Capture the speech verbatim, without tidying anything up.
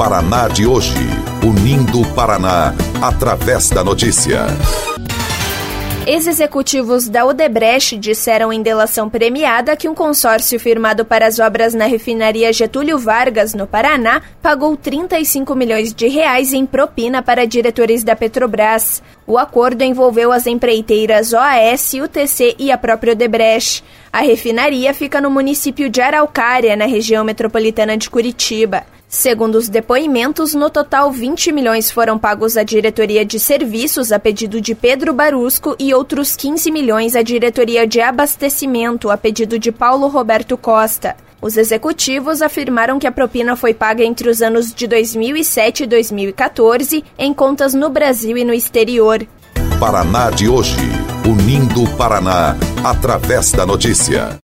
Paraná de hoje, unindo o Paraná através da notícia. Ex-executivos da Odebrecht disseram em delação premiada que um consórcio firmado para as obras na refinaria Getúlio Vargas, no Paraná, pagou trinta e cinco milhões de reais em propina para diretores da Petrobras. O acordo envolveu as empreiteiras O A S, U T C e a própria Odebrecht. A refinaria fica no município de Araucária, na região metropolitana de Curitiba. Segundo os depoimentos, no total vinte milhões foram pagos à diretoria de serviços a pedido de Pedro Barusco e outros quinze milhões à diretoria de abastecimento a pedido de Paulo Roberto Costa. Os executivos afirmaram que a propina foi paga entre os anos de dois mil e sete e dois mil e quatorze em contas no Brasil e no exterior. Paraná de hoje, unindo o Paraná através da notícia.